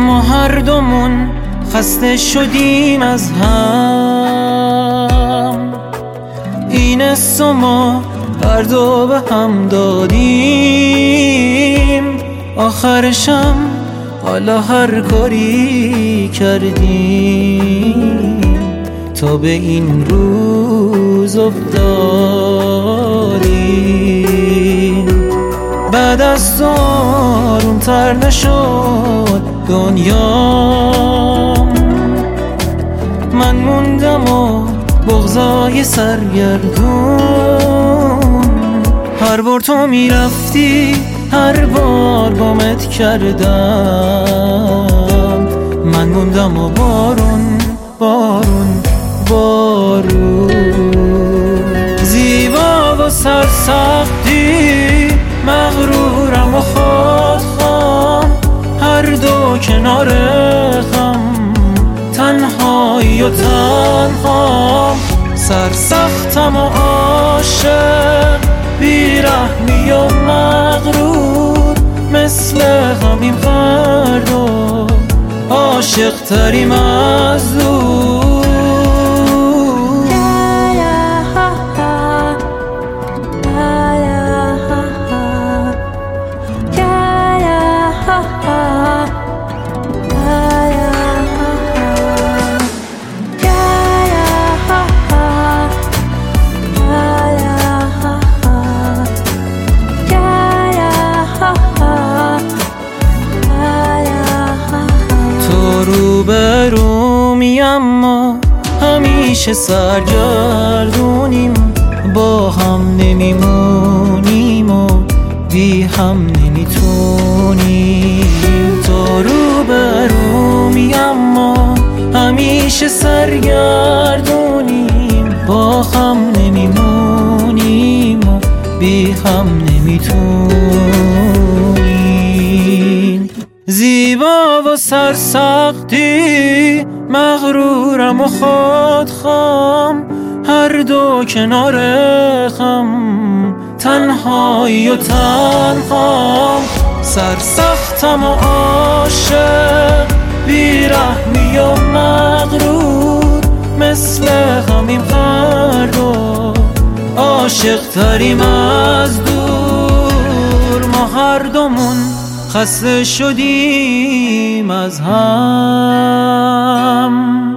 ما هر دومون خسته شدیم از هم، این حس ما هر دو به هم دادیم. آخرشم حالا هر کاری کردیم تا به این روز افتادیم. بعد از تو آروم تر نشد دنیام، من موندم و بغضای سرگردون. هر بار تو میرفتی هر بار بامت کردم، من موندم و بارون بارون بارون. زیبا و سرسختی، مغرورم و خودخوام، هر دو کنار هم، تنهایی و تنهام. سرسختم و عاشق، بیرحمی و مغرور، مثل همین فردا عاشق تریم از دور. روبرومی اما همیشه سرگردونیم، با هم نمیمونیم و بی هم نمیتونیم. تو روبرومی اما همیشه سرگردونیم، با هم نمیمونیم و بی هم نمیتونیم. زیبا و سرسختی، مغرورم و خودخوام، هر دو کنار هم، تنهایی و تنهام. سرسختم و عاشق، بیرحمی و مغرور، مثل همین فردا عاشق تریم از دور. ما هر دومون خسته شدیم از هم.